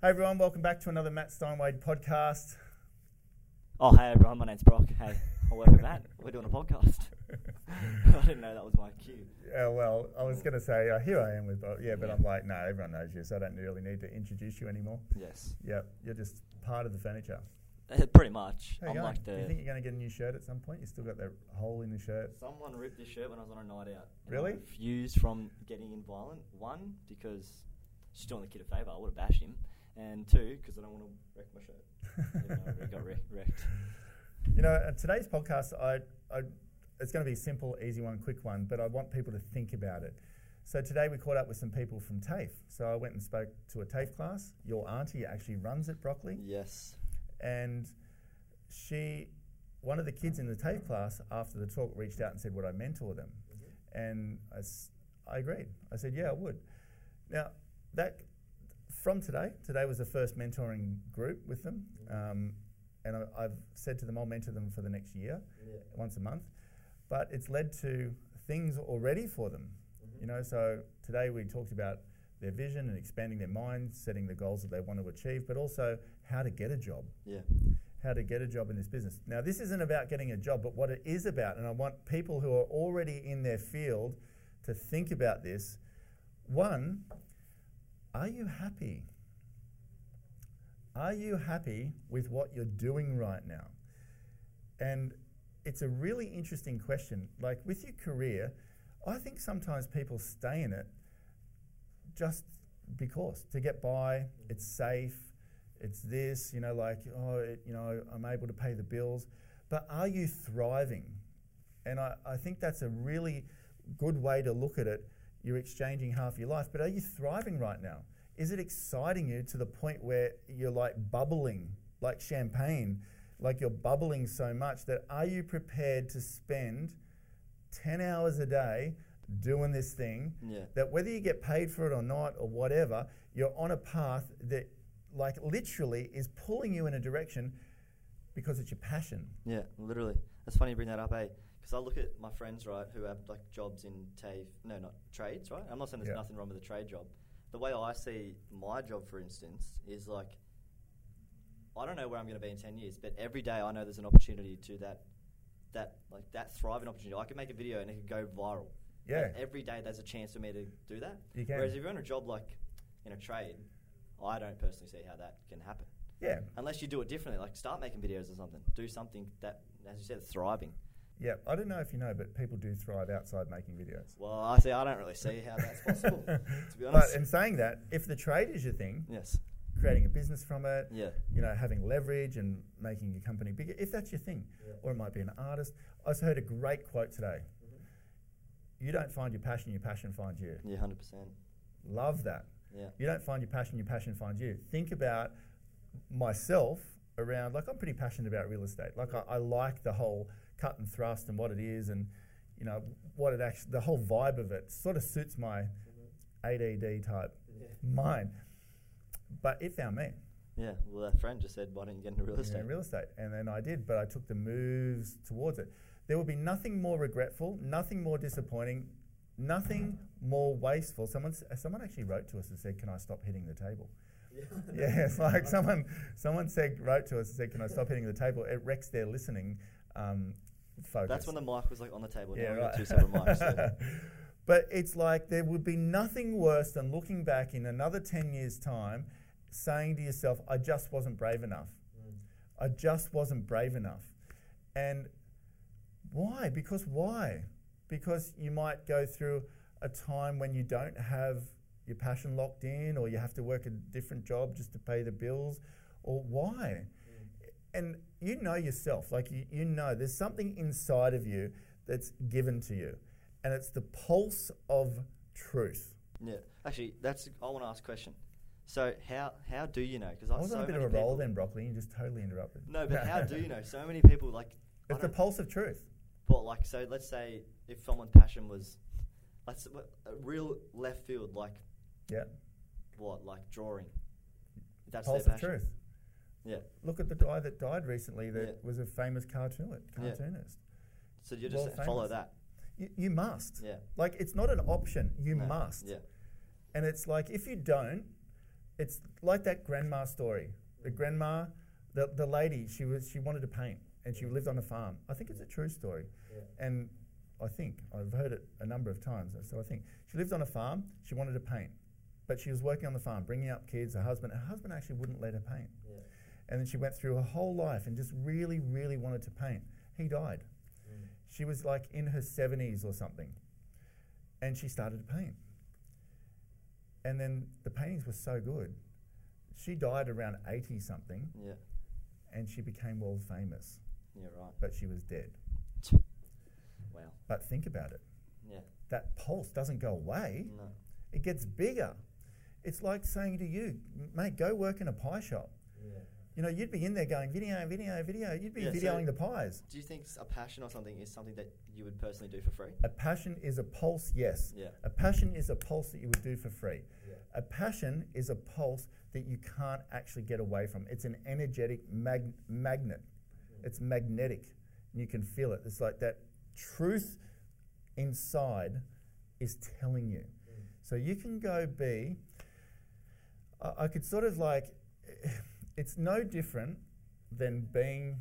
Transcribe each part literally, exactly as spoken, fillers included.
Hey everyone, welcome back to another Matt Steinwade podcast. Oh, hey everyone, my name's Brock. Hey, I work with Matt. We're doing a podcast. I didn't know that was my cue. Yeah, well, I was going to say, uh, here I am with Brock. Yeah, but yeah. I'm like, no, everyone knows you, so I don't really need to introduce you anymore. Yes. Yep, you're just part of the furniture. Uh, pretty much. How I'm you like the. Do you think you're going to get a new shirt at some point? You still got that hole in the shirt? Someone ripped this shirt when I was on a night out. Really? I refused from getting in violent. One, because she's doing the kid a favour. I would have bashed him. And two, because I don't want to wreck my shirt. Even though I already got wreck- wrecked. You know, uh, today's podcast, I, I, it's going to be a simple, easy one, quick one, but I want people to think about it. So today we caught up with some people from TAFE. So I went and spoke to a TAFE class. Your auntie actually runs it, Broccoli. Yes. And she, one of the kids in the TAFE class, after the talk, reached out and said, would I mentor them? Mm-hmm. And I, s- I agreed. I said, yeah, I would. Now, that from today, today was the first mentoring group with them. Um, and I, I've said to them, I'll mentor them for the next year, yeah. once a month. But it's led to things already for them. Mm-hmm. You know, so today we talked about their vision and expanding their minds, setting the goals that they want to achieve, but also how to get a job. Yeah. How to get a job in this business. Now, this isn't about getting a job, but what it is about, and I want people who are already in their field to think about this. One, are you happy? Are you happy with what you're doing right now? And it's a really interesting question. Like with your career, I think sometimes people stay in it just because, to get by, it's safe, it's this, you know, like, oh, it, you know, I'm able to pay the bills. But are you thriving? And I, I think that's a really good way to look at it. You're exchanging half your life, but are you thriving right now? Is it exciting you to the point where you're like bubbling, like champagne, like you're bubbling so much that are you prepared to spend ten hours a day doing this thing, yeah. that whether you get paid for it or not or whatever, you're on a path that like literally is pulling you in a direction because it's your passion. Yeah, literally. That's funny you bring that up, eh? Because I look at my friends, right, who have like jobs in TAFE, no, not trades, right? I'm not saying there's yeah. nothing wrong with a trade job. The way I see my job, for instance, is like, I don't know where I'm going to be in ten years, but every day I know there's an opportunity to that, that like that thriving opportunity. I can make a video and it can go viral. Yeah. And every day there's a chance for me to do that. You can. Whereas if you're on a job like in a trade, I don't personally see how that can happen. Yeah. Unless you do it differently, like start making videos or something. Do something that, as you said, thriving. Yeah, I don't know if you know, but people do thrive outside making videos. Well, I see. I don't really see how that's possible, to be honest. But in saying that, if the trade is your thing, yes, creating a business from it, yeah, you know, having leverage and making your company bigger, if that's your thing, yeah. or it might be an artist. I also heard a great quote today. Mm-hmm. You don't find your passion, your passion finds you. Yeah, one hundred percent. Love that. Yeah. You don't find your passion, your passion finds you. Think about myself around, like I'm pretty passionate about real estate. Like I, I like the whole cut and thrust and what it is, and you know what it actually, the whole vibe of it sort of suits my mm-hmm. A D D type yeah. mind. But it found me. Yeah, well, that friend just said, why don't you get into real estate? Yeah, real estate. And then I did, but I took the moves towards it. There would be nothing more regretful, nothing more disappointing, nothing more wasteful. Someone, someone actually wrote to us and said, can I stop hitting the table? Yeah, yeah, it's like someone someone said, wrote to us and said, can I stop hitting the table? It wrecks their listening um, focus. That's when the mic was like on the table. Yeah, now right. We've got two separate mics. So. But it's like there would be nothing worse than looking back in another ten years' time saying to yourself, I just wasn't brave enough. Mm. I just wasn't brave enough. And why? Because why? Because you might go through a time when you don't have your passion locked in, or you have to work a different job just to pay the bills, or why? Mm. And you know yourself, like you, you know there's something inside of you that's given to you, and it's the pulse of truth. Yeah, actually, that's. I want to ask a question. So how how do you know? Because I was so on a bit many of a roll people, then, Broccoli. You just totally interrupted. No, but how do you know? So many people like. It's the pulse of truth. But like, so let's say if someone's passion was, let's a real left field, like. Yeah. What, like drawing? That's pulse their of passion. truth. Yeah. Look at the guy that died recently that yeah. was a famous cartoon, cartoonist. Yeah. So you just well follow that. You, you must. Yeah. Like it's not an option. You no. must. Yeah. And it's like if you don't, it's like that grandma story. The grandma, the, the lady, she was she wanted to paint and she lived on a farm. I think it's a true story. Yeah. And I think, I've heard it a number of times, so I think she lived on a farm, she wanted to paint. But she was working on the farm, bringing up kids, her husband. Her husband actually wouldn't let her paint. Yeah. And then she went through her whole life and just really, really wanted to paint. He died. Mm. She was like in her seventies or something. And she started to paint. And then the paintings were so good. She died around eighty something. Yeah. And she became world famous. Yeah, right. But she was dead. Wow. But think about it. Yeah. That pulse doesn't go away. No. It gets bigger. It's like saying to you, mate, go work in a pie shop. Yeah. You know, you'd be in there going, video, video, video. You'd be Yeah, videoing so the pies. Do you think s- a passion or something is something that you would personally do for free? A passion is a pulse, yes. Yeah. A passion is a pulse that you would do for free. Yeah. A passion is a pulse that you can't actually get away from. It's an energetic mag- magnet. Mm. It's magnetic. And you can feel it. It's like that truth inside is telling you. Mm. So you can go be, I, I could sort of like, it's no different than being,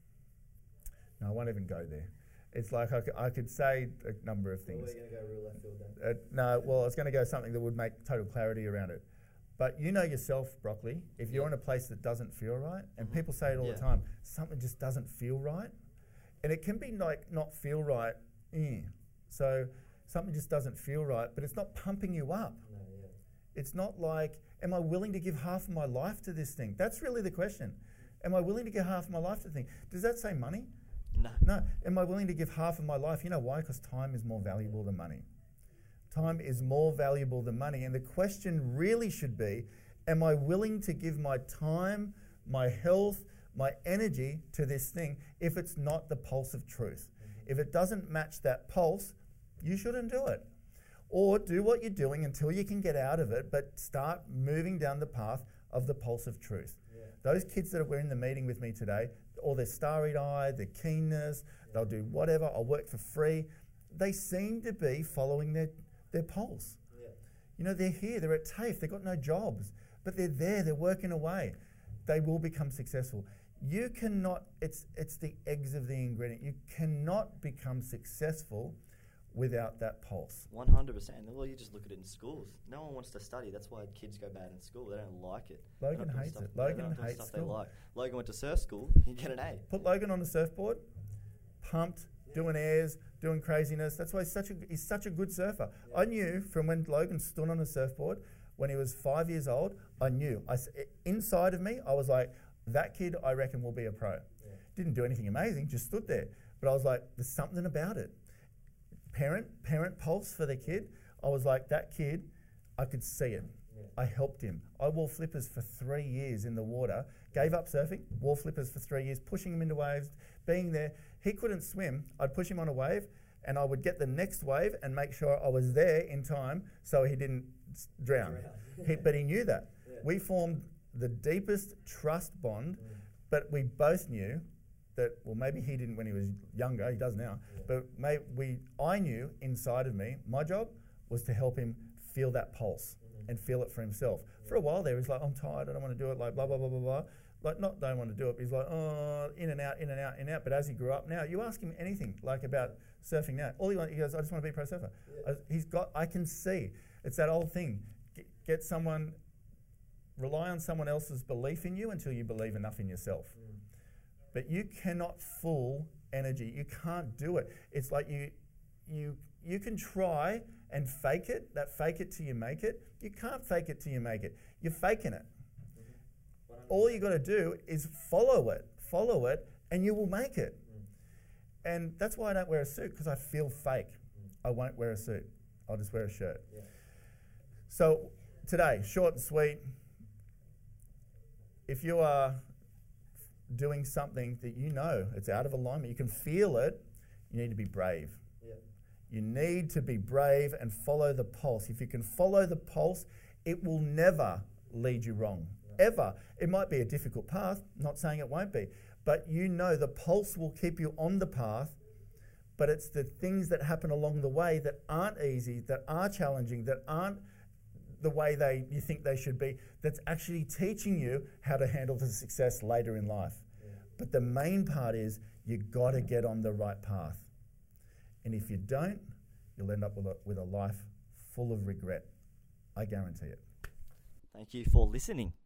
no, I won't even go there. It's like I could, I could say a number of Well, things. we're going to go real left field then. Uh, no, well, I was going to go something that would make total clarity around it. But you know yourself, Broccoli, if you're Yeah. in a place that doesn't feel right, and Mhm. people say it all Yeah. the time, something just doesn't feel right. And it can be like not feel right. eh. So something just doesn't feel right, but it's not pumping you up. No, yeah. It's not like, am I willing to give half of my life to this thing? That's really the question. Am I willing to give half of my life to the thing? Does that say money? No. No. Am I willing to give half of my life? You know why? Because time is more valuable than money. Time is more valuable than money. And the question really should be, am I willing to give my time, my health, my energy to this thing if it's not the pulse of truth? Mm-hmm. If it doesn't match that pulse, you shouldn't do it. Or do what you're doing until you can get out of it, but start moving down the path of the pulse of truth. Yeah. Those kids that were in the meeting with me today, all their starry-eyed, their keenness, Yeah. they'll do whatever, I'll work for free. They seem to be following their, their pulse. Yeah. You know, they're here, they're at TAFE, they've got no jobs, but they're there, they're working away. They will become successful. You cannot, it's, it's the eggs of the ingredient. You cannot become successful without that pulse. one hundred percent. Well, you just look at it in schools. No one wants to study. That's why kids go bad in school. They don't like it. They're Logan not doing hates stuff- it. they're Logan not doing hates stuff they school. like. Logan went to surf school. He get an A. Put Logan on the surfboard, pumped, Yeah. doing airs, doing craziness. That's why he's such a he's such a good surfer. Yeah. I knew from when Logan stood on a surfboard when he was five years old. I knew. I s- inside of me, I was like, that kid, I reckon, will be a pro. Yeah. Didn't do anything amazing, just stood there. But I was like, there's something about it. Parent parent pulse for the kid. I was like, that kid, I could see it. Yeah. I helped him. I wore flippers for three years in the water, gave up surfing, wore flippers for three years, pushing him into waves, being there. He couldn't swim. I'd push him on a wave and I would get the next wave and make sure I was there in time so he didn't s- drown. Drown. he, but he knew that. Yeah. We formed the deepest trust bond, Mm. but we both knew that, well, maybe he didn't when he was younger, he does now, Yeah. but may, we, I knew inside of me, my job was to help him feel that pulse Mhm. and feel it for himself. For a while there, he was like, I'm tired, I don't want to do it, like blah, blah, blah, blah, blah. Like, not don't want to do it, but he's like, oh, in and out, in and out, in and out. But as he grew up now, you ask him anything, like about surfing now. All he wants, he goes, I just want to be a pro surfer. Yeah. I, he's got, I can see. It's that old thing. Get, get someone, rely on someone else's belief in you until you believe enough in yourself. Mm. But you cannot fool energy. You can't do it. It's like you, you, you can try and fake it. That fake it till you make it. You can't fake it till you make it. You're faking it. All you got to do is follow it, follow it, and you will make it. Mm. And that's why I don't wear a suit, because I feel fake. Mm. I won't wear a suit. I'll just wear a shirt. Yeah. So today, short and sweet. If you are doing something that you know it's out of alignment, you can feel it, you need to be brave. Yeah. You need to be brave and follow the pulse. If you can follow the pulse, it will never lead you wrong. Ever. It might be a difficult path, not saying it won't be, but you know the pulse will keep you on the path, but it's the things that happen along the way that aren't easy, that are challenging, that aren't the way they you think they should be, that's actually teaching you how to handle the success later in life. Yeah. But the main part is you got to get on the right path. And if you don't, you'll end up with a, with a life full of regret. I guarantee it. Thank you for listening.